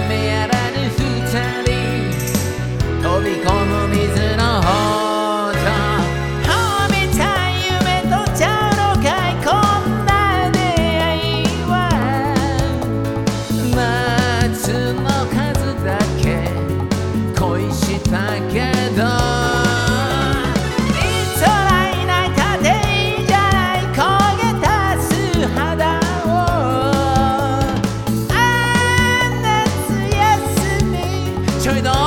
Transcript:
夢やらぬ二人飛び込む水の方上褒めたい夢とちゃうのかいこんな出会いは夏の数だけ恋したけどリトライな家庭じゃない焦げた素肌をあんな夏休みちょいと